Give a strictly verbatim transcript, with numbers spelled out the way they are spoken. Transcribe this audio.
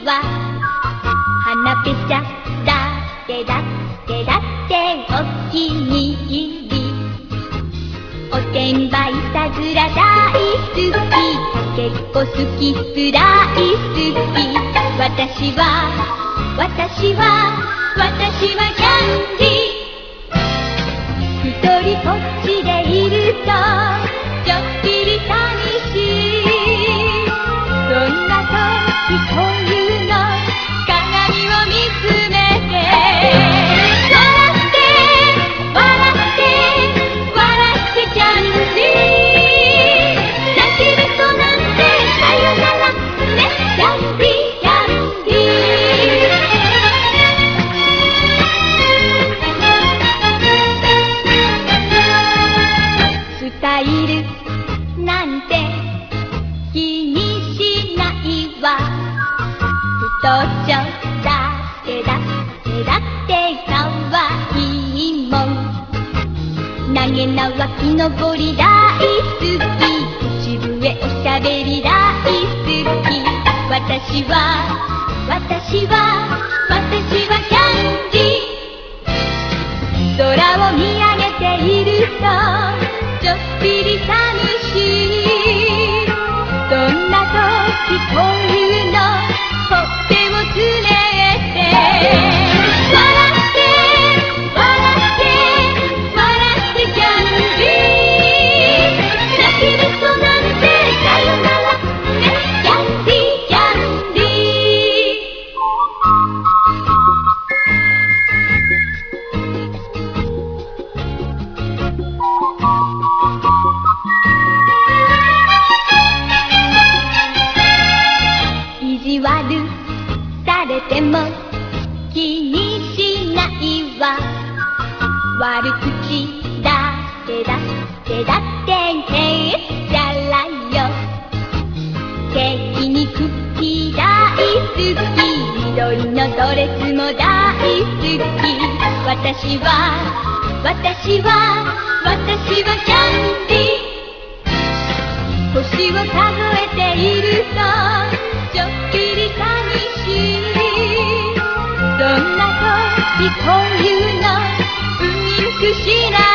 は花ぺちゃだってだってだってお気に入り。おてんばいたずら大好き、かけっこ好きくらい好き。私は私は私はキャンディ。一人ぽっちでいるとちょっぴり寂しい。そんな時こういうの鏡を見つめて笑って笑って笑ってキャンディ。泣きべそなんてさよならね、キャンディキャンディ。スタイルなんて気にしないわ。太っちょだってだってだってかわいいもん。投げ縄木登り大好き、口笛おしゃべり大好き。私は私は私はキャンディ。空を見上げているとちょっぴり寂しい。そんな時こういうのほっぺをつねって笑って笑って笑ってキャンディ。泣きべそなんてさよならね、キャンディキャンディ。意地悪されても気にしないわ。悪口だってだってだってへっちゃらよ。ケーキにクッキー大好き、緑のドレスも大好き。私は私は私はキャンディ。星を数えているとちょっぴり寂しい。そんな時こういうのウインクしない